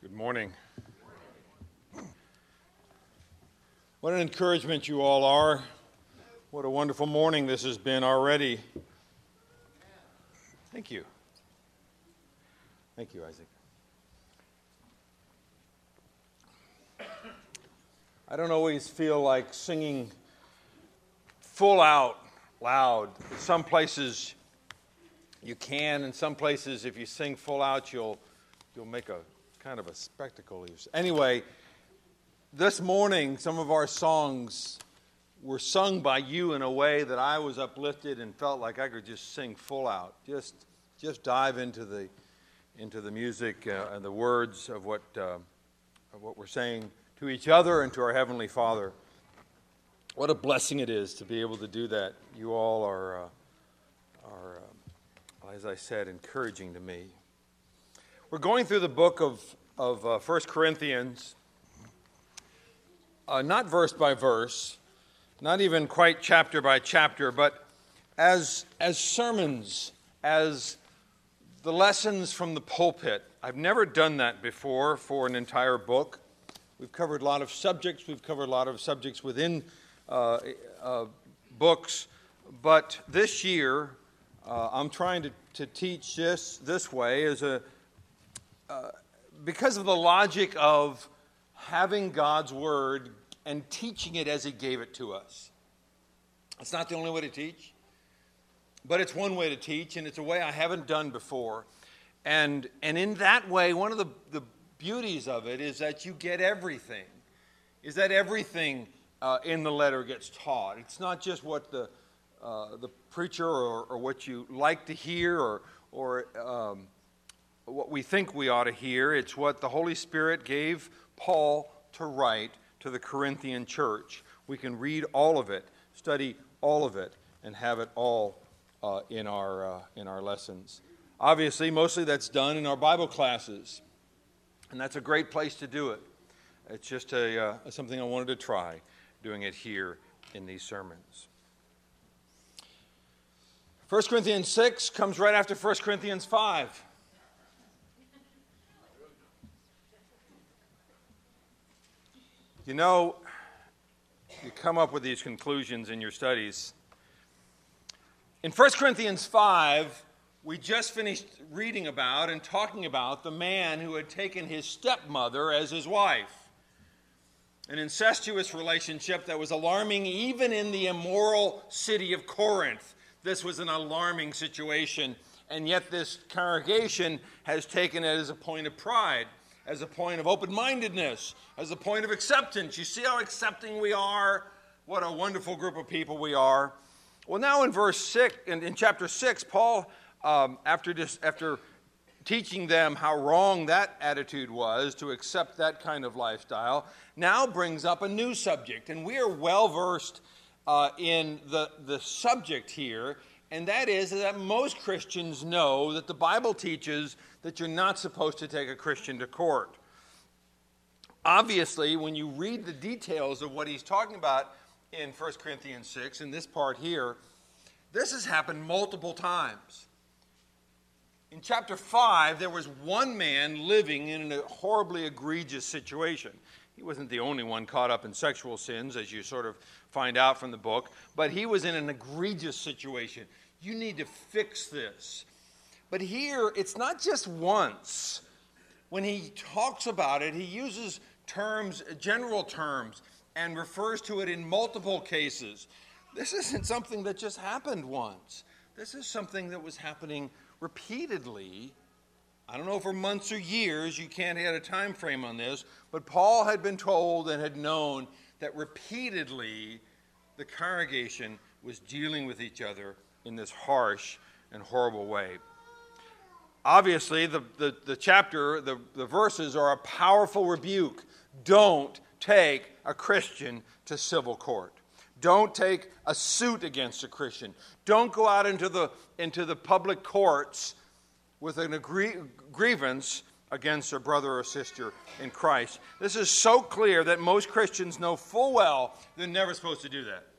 Good morning. What an encouragement you all are. What a wonderful morning this has been already. Thank you. Thank you, Isaac. I don't always feel like singing full out loud. Some places you can, and some places if you sing full out you'll make a kind of a spectacle. Anyway, this morning some of our songs were sung by you in a way that I was uplifted and felt like I could just sing full out. Just dive into the music and the words of what we're saying to each other and to our Heavenly Father. What a blessing it is to be able to do that. You all are as I said, encouraging to me. We're going through the book of 1 Corinthians, not verse by verse, not even quite chapter by chapter, but as sermons, as the lessons from the pulpit. I've never done that before for an entire book. We've covered a lot of subjects. We've covered a lot of subjects within books. But this year, I'm trying to teach this way as because of the logic of having God's Word and teaching it as He gave it to us. It's not the only way to teach, but it's one way to teach, and it's a way I haven't done before. And in that way, one of the beauties of it is that you get everything, in the letter gets taught. It's not just what the preacher or what you like to hear or what we think we ought to hear. It's what the Holy Spirit gave Paul to write to the Corinthian church. We can read all of it, study all of it, and have it all in our lessons. Obviously, mostly that's done in our Bible classes, and that's a great place to do it. It's just something I wanted to try, doing it here in these sermons. 1 Corinthians 6 comes right after 1 Corinthians 5. You know, you come up with these conclusions in your studies. In 1 Corinthians 5, we just finished reading about and talking about the man who had taken his stepmother as his wife. An incestuous relationship that was alarming even in the immoral city of Corinth. This was an alarming situation, and yet this congregation has taken it as a point of pride, as a point of open-mindedness, as a point of acceptance. You see how accepting we are? What a wonderful group of people we are. Well, now in verse 6, in chapter 6, Paul, after teaching them how wrong that attitude was to accept that kind of lifestyle, now brings up a new subject. And we are well-versed in the subject here, and that is that most Christians know that the Bible teaches that you're not supposed to take a Christian to court. Obviously, when you read the details of what he's talking about in 1 Corinthians 6, in this part here, this has happened multiple times. In chapter 5, there was one man living in a horribly egregious situation. He wasn't the only one caught up in sexual sins, as you sort of find out from the book, but he was in an egregious situation. You need to fix this. But here, it's not just once. When he talks about it, he uses terms, general terms, and refers to it in multiple cases. This isn't something that just happened once. This is something that was happening repeatedly. I don't know for months or years, you can't add a time frame on this, but Paul had been told and had known that repeatedly the congregation was dealing with each other in this harsh and horrible way. Obviously, the chapter, the verses are a powerful rebuke. Don't take a Christian to civil court. Don't take a suit against a Christian. Don't go out into the public courts with a grievance against a brother or sister in Christ. This is so clear that most Christians know full well they're never supposed to do that.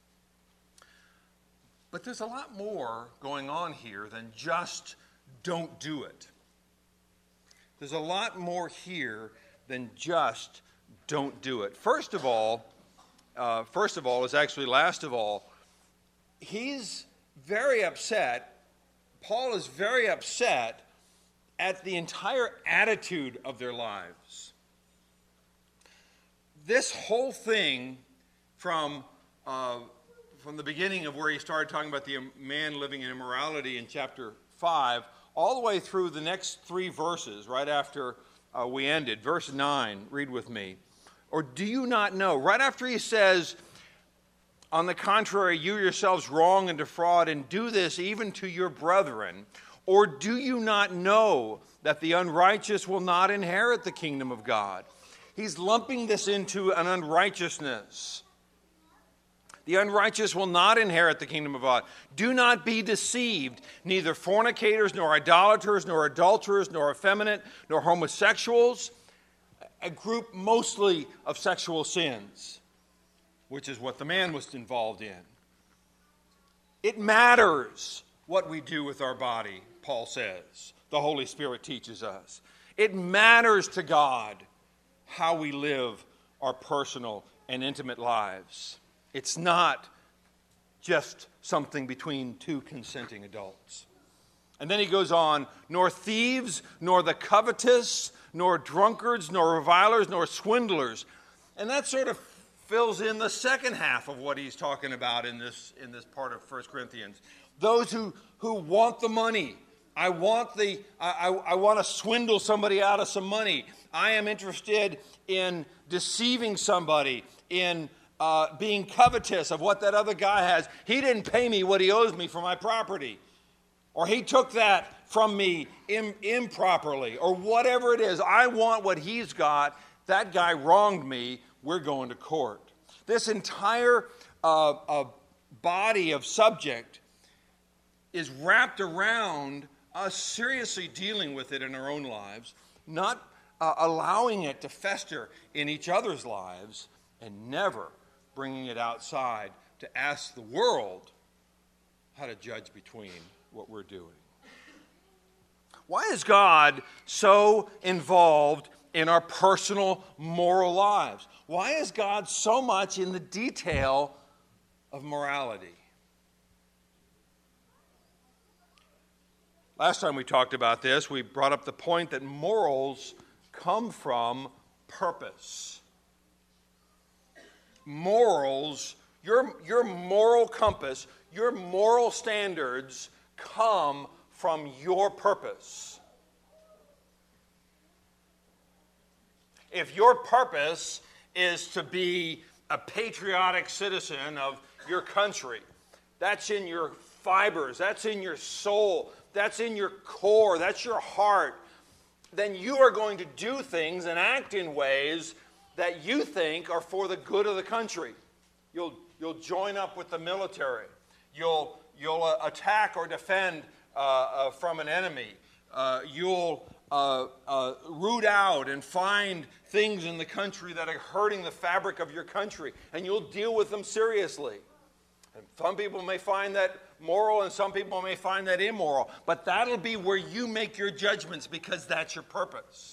But there's a lot more going on here than just don't do it. There's a lot more here than just don't do it. First of all is actually last of all. He's very upset. Paul is very upset at the entire attitude of their lives. This whole thing from the beginning of where he started talking about the man living in immorality in chapter 5, all the way through the next 3 verses, right after we ended. Verse 9, read with me. Or do you not know? Right after he says, on the contrary, you yourselves wrong and defraud and do this even to your brethren. Or do you not know that the unrighteous will not inherit the kingdom of God? He's lumping this into an unrighteousness. The unrighteous will not inherit the kingdom of God. Do not be deceived. Neither fornicators, nor idolaters, nor adulterers, nor effeminate, nor homosexuals, a group mostly of sexual sins, which is what the man was involved in. It matters what we do with our body, Paul says. The Holy Spirit teaches us. It matters to God how we live our personal and intimate lives. It's not just something between 2 consenting adults. And then he goes on, nor thieves, nor the covetous, nor drunkards, nor revilers, nor swindlers. And that sort of fills in the second half of what he's talking about in this part of 1 Corinthians. Those who want the money. I want to swindle somebody out of some money. I am interested in deceiving somebody, in being covetous of what that other guy has. He didn't pay me what he owes me for my property. Or he took that from me improperly. Or whatever it is. I want what he's got. That guy wronged me. We're going to court. This entire body of subject is wrapped around us seriously dealing with it in our own lives, not allowing it to fester in each other's lives, and never bringing it outside to ask the world how to judge between what we're doing. Why is God so involved in our personal moral lives? Why is God so much in the detail of morality? Last time we talked about this, we brought up the point that morals come from purpose. Morals, your moral compass, your moral standards come from your purpose. If your purpose is to be a patriotic citizen of your country, that's in your fibers, that's in your soul, that's in your core, that's your heart, then you are going to do things and act in ways that you think are for the good of the country. You'll join up with the military. You'll attack or defend from an enemy. You'll root out and find things in the country that are hurting the fabric of your country, and you'll deal with them seriously. And some people may find that moral, and some people may find that immoral, but that'll be where you make your judgments because that's your purpose.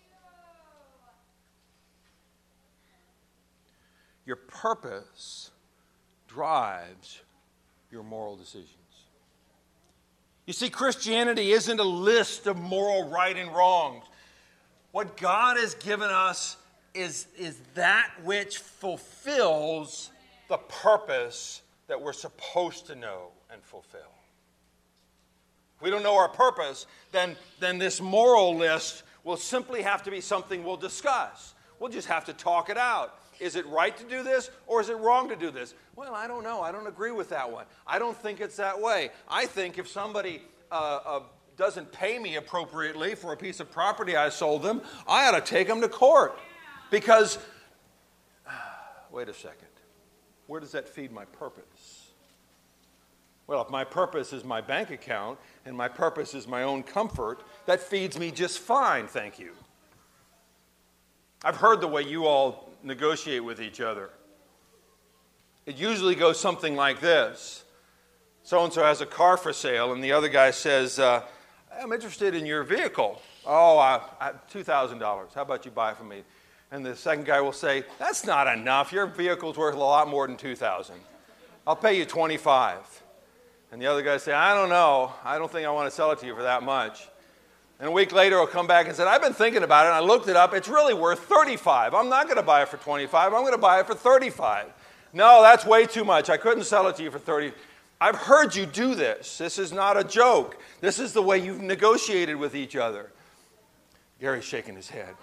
Your purpose drives your moral decisions. You see, Christianity isn't a list of moral right and wrongs. What God has given us is that which fulfills the purpose that we're supposed to know and fulfill. If we don't know our purpose, then this moral list will simply have to be something we'll discuss. We'll just have to talk it out. Is it right to do this, or is it wrong to do this? Well, I don't know. I don't agree with that one. I don't think it's that way. I think if somebody doesn't pay me appropriately for a piece of property I sold them, I ought to take them to court. Because, wait a second, where does that feed my purpose? Well, if my purpose is my bank account and my purpose is my own comfort, that feeds me just fine, thank you. I've heard the way you all negotiate with each other. It usually goes something like this. So-and-so has a car for sale, and the other guy says, I'm interested in your vehicle. Oh, $2,000. How about you buy it from me? And the second guy will say, that's not enough. Your vehicle's worth a lot more than $2,000. I'll pay you $25. And the other guy say, I don't know. I don't think I want to sell it to you for that much. And a week later, he'll come back and say, I've been thinking about it, and I looked it up. It's really worth $35. I'm not going to buy it for $25. I'm going to buy it for $35. No, that's way too much. I couldn't sell it to you for $30. I've heard you do this. This is not a joke. This is the way you've negotiated with each other. Gary's shaking his head.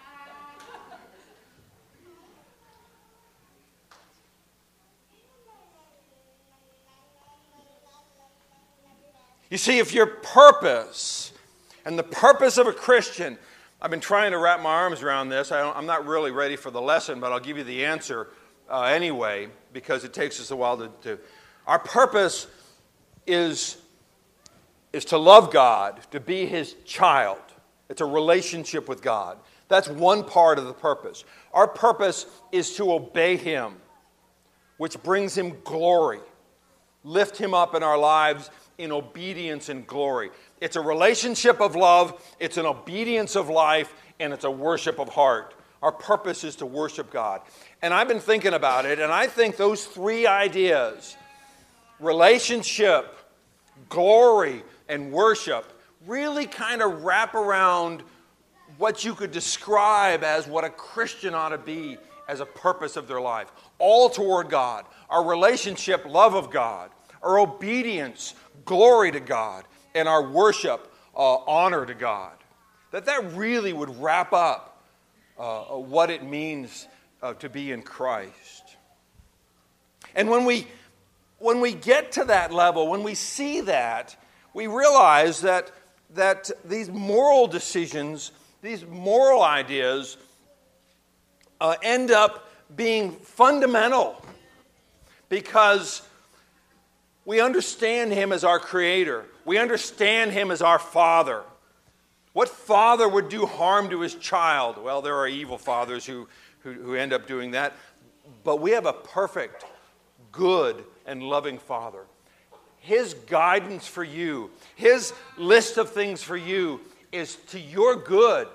You see, if your purpose and the purpose of a Christian, I've been trying to wrap my arms around this. I'm not really ready for the lesson, but I'll give you the answer anyway, because it takes us a while to. Our purpose is to love God, to be His child. It's a relationship with God. That's one part of the purpose. Our purpose is to obey Him, which brings Him glory. Lift Him up in our lives in obedience and glory. It's a relationship of love, it's an obedience of life, and it's a worship of heart. Our purpose is to worship God. And I've been thinking about it, and I think those three ideas, relationship, glory, and worship, really kind of wrap around what you could describe as what a Christian ought to be as a purpose of their life. All toward God. Our relationship, love of God. Our obedience, glory to God. And our worship, honor to God. That really would wrap up what it means to be in Christ. And when we get to that level, when we see that, we realize that these moral decisions, these moral ideas end up being fundamental because we understand Him as our Creator. We understand Him as our Father. What father would do harm to his child? Well, there are evil fathers who end up doing that. But we have a perfect, good, and loving Father. His guidance for you, His list of things for you is to your good.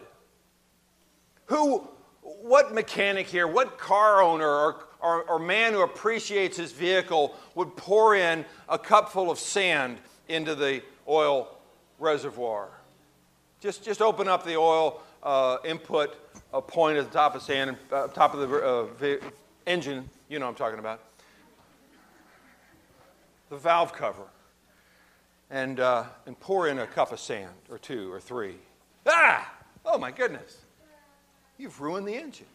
What mechanic here, what car owner or man who appreciates his vehicle would pour in a cup full of sand into the oil reservoir? Just open up the oil input point at the top of sand, top of the engine. You know what I'm talking about. The valve cover. And pour in a cup of sand, or two, or three. Ah! Oh my goodness. You've ruined the engine.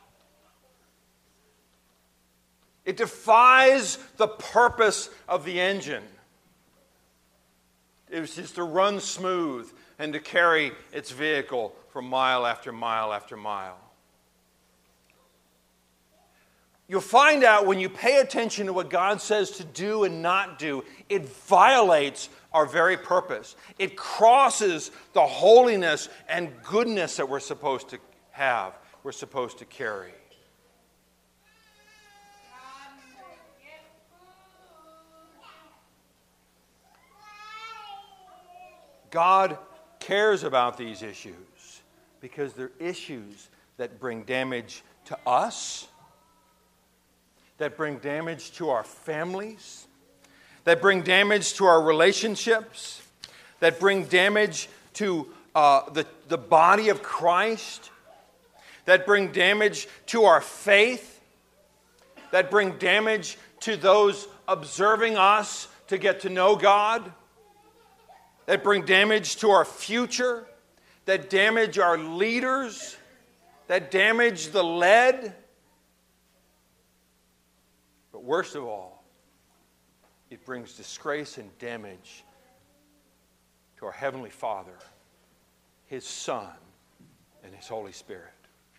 It defies the purpose of the engine. It was just to run smooth and to carry its vehicle for mile after mile after mile. You'll find out when you pay attention to what God says to do and not do, it violates our very purpose. It crosses the holiness and goodness that we're supposed to have, we're supposed to carry. God cares about these issues because they're issues that bring damage to us, that bring damage to our families, that bring damage to our relationships, that bring damage to the body of Christ, that bring damage to our faith, that bring damage to those observing us to get to know God, that bring damage to our future, that damage our leaders, that damage the led. But worst of all, it brings disgrace and damage to our Heavenly Father, His Son, and His Holy Spirit.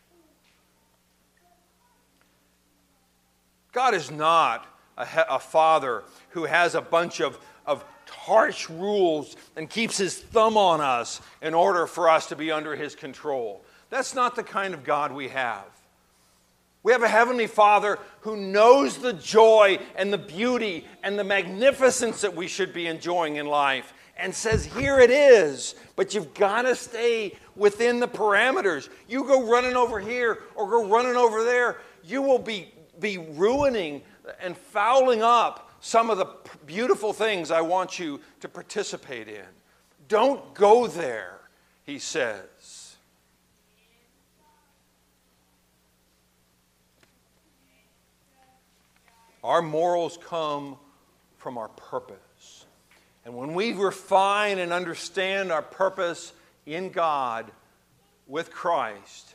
God is not a father who has a bunch of harsh rules and keeps His thumb on us in order for us to be under His control. That's not the kind of God we have. We have a Heavenly Father who knows the joy and the beauty and the magnificence that we should be enjoying in life. and says, here it is. But you've got to stay within the parameters. You go running over here or go running over there, you will be ruining and fouling up some of the beautiful things I want you to participate in. Don't go there, he says. Our morals come from our purpose. And when we refine and understand our purpose in God with Christ,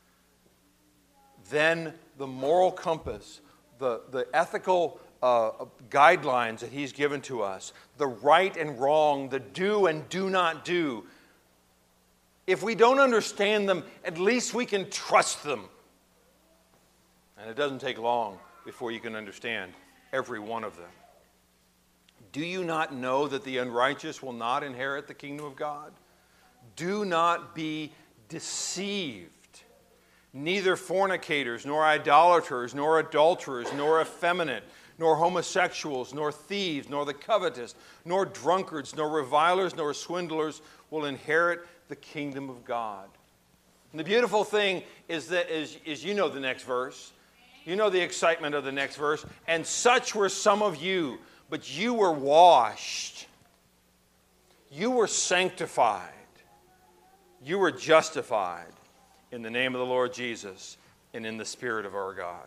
then the moral compass, the ethical guidelines that he's given to us, the right and wrong, the do and do not do, if we don't understand them, at least we can trust them. And it doesn't take long before you can understand every one of them. Do you not know that the unrighteous will not inherit the kingdom of God? Do not be deceived. Neither fornicators, nor idolaters, nor adulterers, nor effeminate, nor homosexuals, nor thieves, nor the covetous, nor drunkards, nor revilers, nor swindlers will inherit the kingdom of God. And the beautiful thing is that, is you know the next verse. You know the excitement of the next verse. And such were some of you, but you were washed. You were sanctified. You were justified in the name of the Lord Jesus and in the Spirit of our God.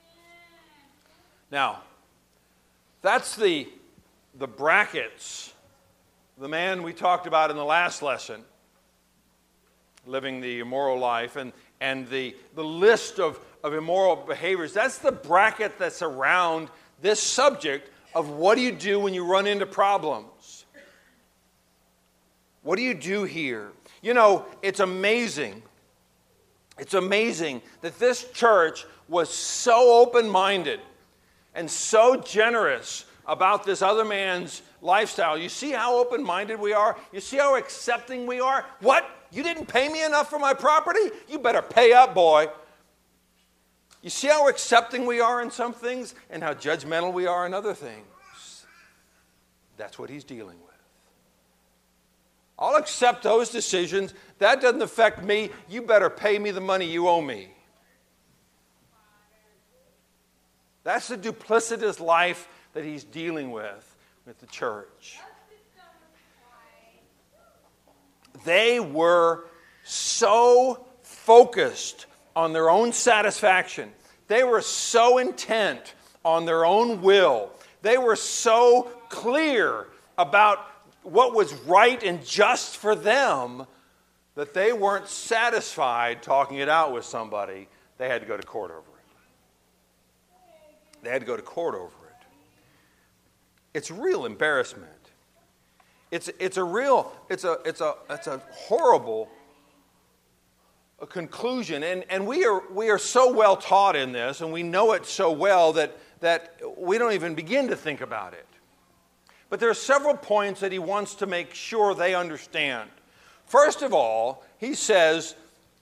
Now, that's the brackets, the man we talked about in the last lesson, living the immoral life, and the list of immoral behaviors. That's the bracket that's around this subject of what do you do when you run into problems? What do you do here? You know, it's amazing. It's amazing that this church was so open-minded and so generous about this other man's lifestyle. You see how open-minded we are? You see how accepting we are? What? You didn't pay me enough for my property? You better pay up, boy. You see how accepting we are in some things and how judgmental we are in other things? That's what he's dealing with. I'll accept those decisions. That doesn't affect me. You better pay me the money you owe me. That's the duplicitous life that he's dealing with the church. They were so focused on their own satisfaction. They were so intent on their own will. They were so clear about what was right and just for them that they weren't satisfied talking it out with somebody. They had to go to court over it. They had to go to court over it. It's real embarrassment. It's a horrible conclusion, and we are so well taught in this, and we know it so well that we don't even begin to think about it. But there are several points that he wants to make sure they understand. First of all, he says,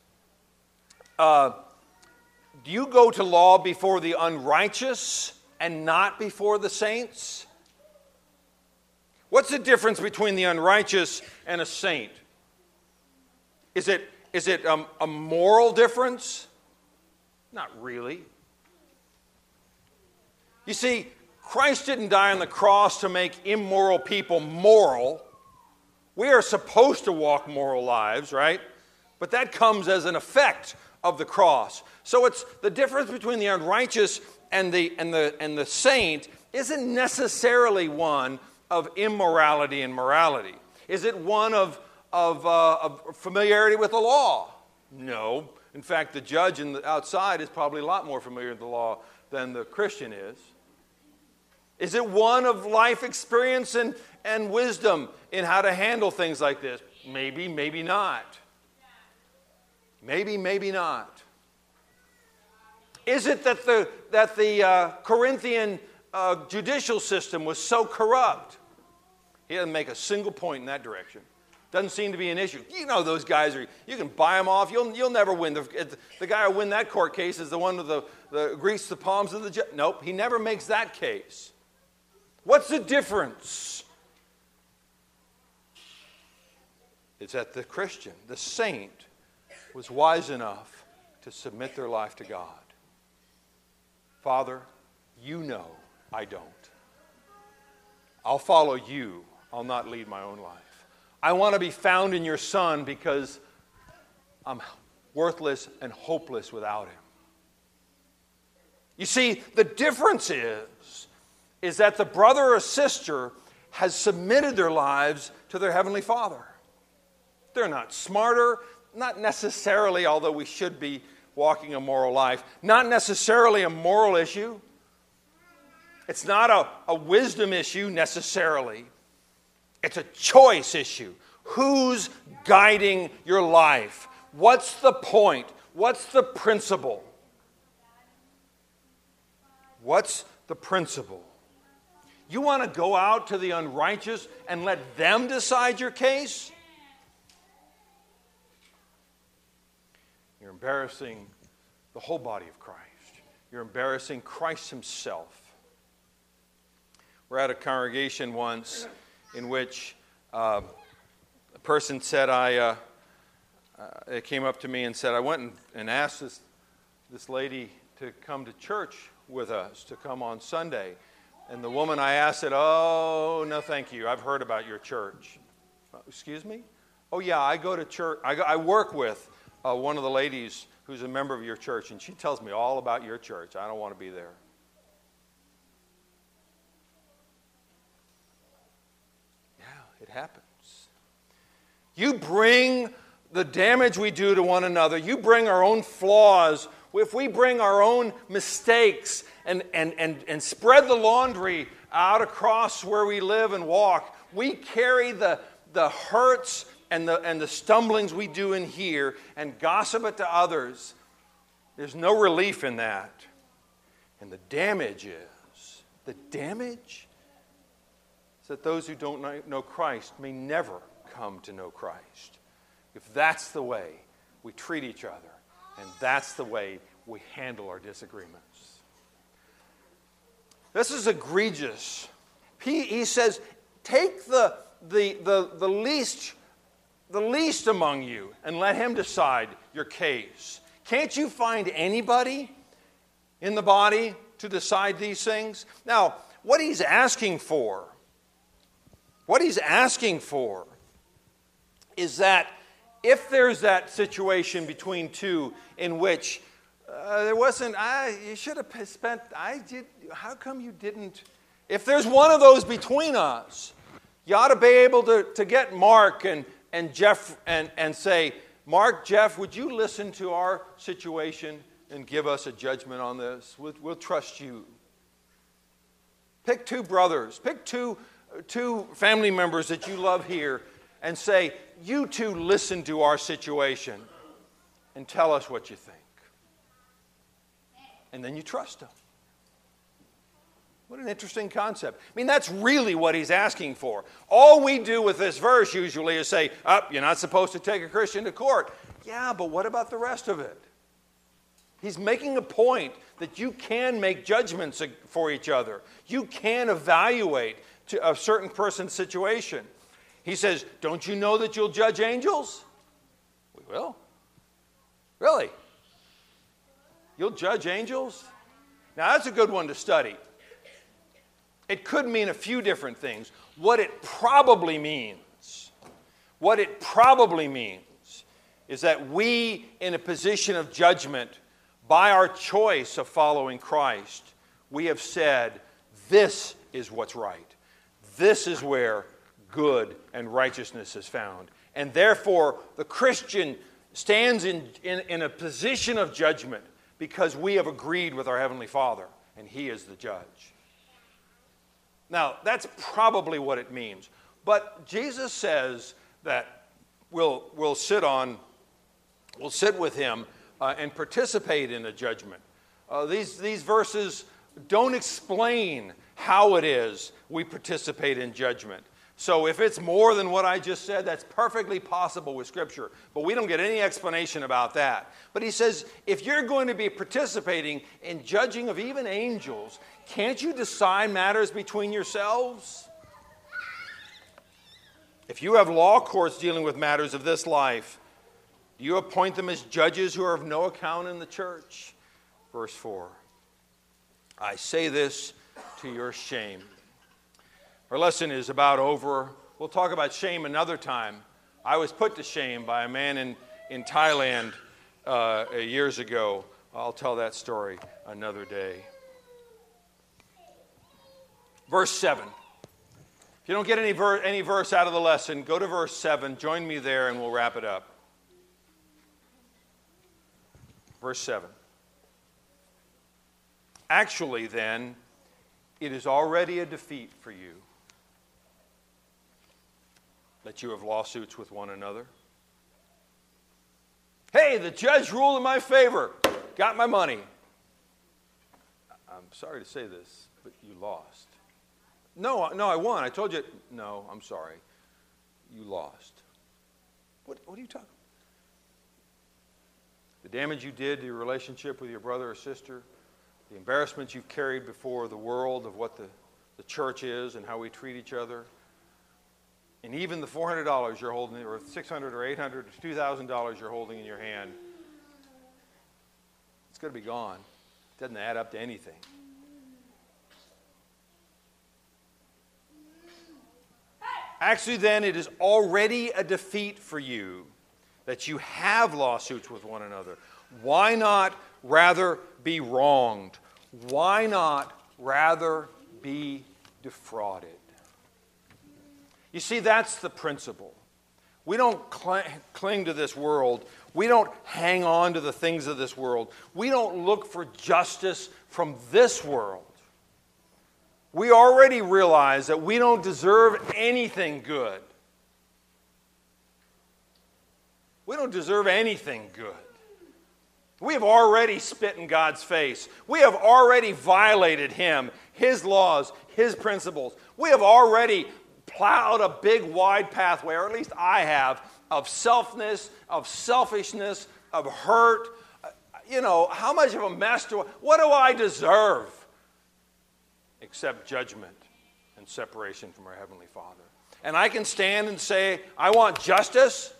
do you go to law before the unrighteous and not before the saints? What's the difference between the unrighteous and a saint? Is it a moral difference? Not really. You see, Christ didn't die on the cross to make immoral people moral. We are supposed to walk moral lives, right? But that comes as an effect of the cross. So it's the difference between the unrighteous and the saint isn't necessarily one of immorality and morality. Is it one of familiarity with the law? No. In fact, the judge outside is probably a lot more familiar with the law than the Christian is. Is it one of life experience and wisdom in how to handle things like this? Maybe, maybe not. Maybe, maybe not. Is it that the Corinthian judicial system was so corrupt? He doesn't make a single point in that direction. Doesn't seem to be an issue. You know those guys you can buy them off. You'll never win. The guy who win that court case is the one with the grease the palms of the judge. Nope, he never makes that case. What's the difference? is that the Christian, the saint, was wise enough to submit their life to God. Father, you know I don't. I'll follow you. I'll not lead my own life. I want to be found in your Son because I'm worthless and hopeless without him. You see, the difference is that the brother or sister has submitted their lives to their Heavenly Father. They're not smarter, not necessarily, although we should be walking a moral life, not necessarily a moral issue. It's not a wisdom issue necessarily. It's a choice issue. Who's guiding your life? What's the point? What's the principle? What's the principle? You want to go out to the unrighteous and let them decide your case? You're embarrassing the whole body of Christ. You're embarrassing Christ himself. We're at a congregation once in which a person said, it came up to me and said, I went and asked this lady to come to church with us, to come on Sunday. And the woman I asked said, oh, no thank you, I've heard about your church. Excuse me? Oh yeah, I go to church, I work with one of the ladies who's a member of your church, and she tells me all about your church. I don't want to be there. Yeah, it happens. You bring the damage we do to one another. You bring our own flaws. If we bring our own mistakes and spread the laundry out across where we live and walk, we carry the hurts and the stumblings we do in here and gossip it to others. There's no relief in that. And the damage is that those who don't know Christ may never come to know Christ. If that's the way we treat each other, and that's the way we handle our disagreements. This is egregious. He says, take the least among you and let him decide your case. Can't you find anybody in the body to decide these things? Now, what he's asking for is that if there's that situation between two in which there wasn't, you should have spent, how come you didn't? If there's one of those between us, you ought to be able to get Mark and Jeff and say, Mark, Jeff, would you listen to our situation and give us a judgment on this? We'll trust you. Pick two brothers, pick two family members that you love here and say, you two listen to our situation and tell us what you think. And then you trust them. What an interesting concept. I mean, that's really what he's asking for. All we do with this verse usually is say, you're not supposed to take a Christian to court. Yeah, but what about the rest of it? He's making a point that you can make judgments for each other. You can evaluate a certain person's situation. He says, don't you know that you'll judge angels? We will. Really? You'll judge angels? Now, that's a good one to study. It could mean a few different things. What it probably means is that we, in a position of judgment, by our choice of following Christ, we have said, this is what's right. This is where good and righteousness is found. And therefore, the Christian stands in a position of judgment because we have agreed with our Heavenly Father, and He is the judge. Now, that's probably what it means. But Jesus says that we'll sit with Him and participate in a judgment. These verses don't explain how it is we participate in judgment. So if it's more than what I just said, that's perfectly possible with Scripture. But we don't get any explanation about that. But he says, if you're going to be participating in judging of even angels, can't you decide matters between yourselves? If you have law courts dealing with matters of this life, do you appoint them as judges who are of no account in the church? Verse 4. I say this to your shame. Our lesson is about over. We'll talk about shame another time. I was put to shame by a man in Thailand years ago. I'll tell that story another day. Verse 7. If you don't get any verse out of the lesson, go to verse 7. Join me there and we'll wrap it up. Verse 7. Actually, then, it is already a defeat for you that you have lawsuits with one another. Hey, the judge ruled in my favor. Got my money. I'm sorry to say this, but you lost. No, I won. I told you. No, I'm sorry. You lost. What are you talking about? The damage you did to your relationship with your brother or sister, the embarrassment you've carried before the world of what the church is and how we treat each other, and even the $400 you're holding, or $600 or $800 or $2,000 you're holding in your hand, it's going to be gone. It doesn't add up to anything. Actually, then, it is already a defeat for you that you have lawsuits with one another. Why not rather be wronged? Why not rather be defrauded? You see, that's the principle. We don't cling to this world. We don't hang on to the things of this world. We don't look for justice from this world. We already realize that we don't deserve anything good. We don't deserve anything good. We have already spit in God's face. We have already violated Him, His laws, His principles. We have already plowed a big, wide pathway, or at least I have, of selfness, of selfishness, of hurt. How much of a mess what do I deserve? Except judgment and separation from our Heavenly Father. And I can stand and say, I want justice.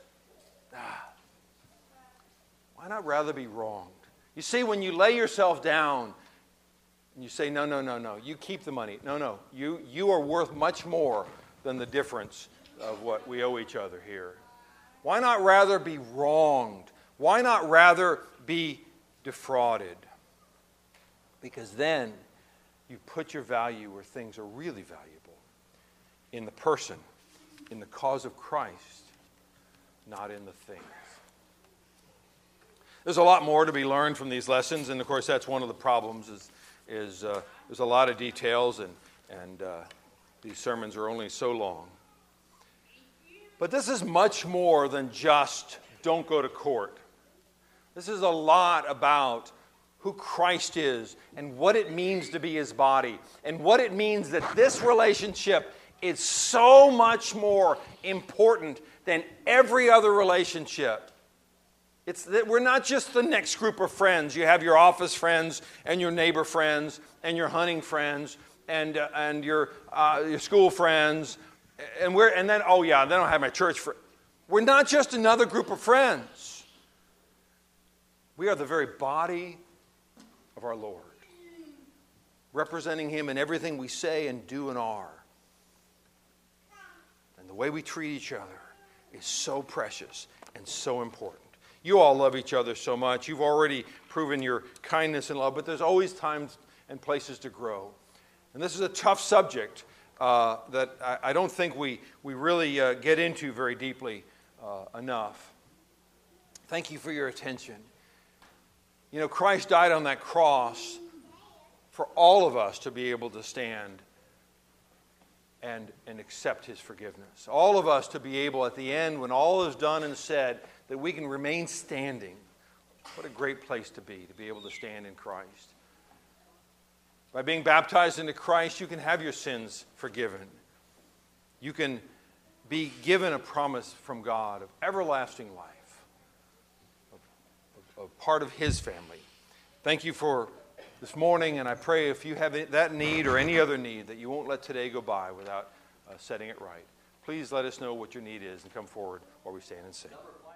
Why not rather be wronged? You see, when you lay yourself down and you say, no, you keep the money. No, you are worth much more than the difference of what we owe each other here. Why not rather be wronged? Why not rather be defrauded? Because then you put your value where things are really valuable, in the person, in the cause of Christ, not in the things. There's a lot more to be learned from these lessons, and of course that's one of the problems is there's a lot of details, and these sermons are only so long. But this is much more than just don't go to court. This is a lot about who Christ is and what it means to be His body and what it means that this relationship is so much more important than every other relationship. It's that we're not just the next group of friends. You have your office friends and your neighbor friends and your hunting friends and your school friends then I don't have my church friends. We're not just another group of friends. We are the very body of our Lord, representing Him in everything we say and do and are. And the way we treat each other is so precious and so important. You all love each other so much. You've already proven your kindness and love, but there's always times and places to grow. And this is a tough subject that I don't think we really get into very deeply enough. Thank you for your attention. Christ died on that cross for all of us to be able to stand and accept His forgiveness. All of us to be able, at the end, when all is done and said, that we can remain standing. What a great place to be able to stand in Christ. By being baptized into Christ, you can have your sins forgiven. You can be given a promise from God of everlasting life, of part of His family. Thank you for this morning, and I pray if you have that need or any other need that you won't let today go by without setting it right. Please let us know what your need is and come forward while we stand and sing.